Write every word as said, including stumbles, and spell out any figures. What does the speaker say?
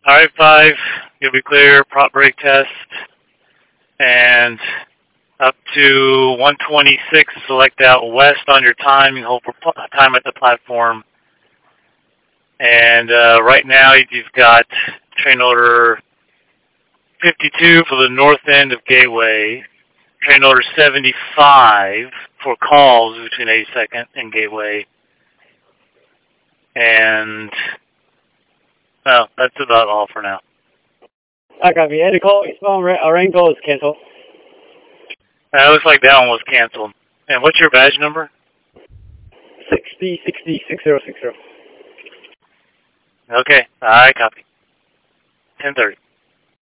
Alright, five, you'll be clear, prop brake test, and up to one twenty-six, select out west on your time, you hold for time at the platform, and uh, right now you've got train order fifty-two for the north end of Gateway, train order seventy-five for calls between eighty-second and Gateway, and well, that's about all for now. I copy. Any call, small uh, rain call is canceled. Uh, it looks like that one was canceled. And what's your badge number? sixty sixty six zero six zero. Okay, I copy. ten thirty.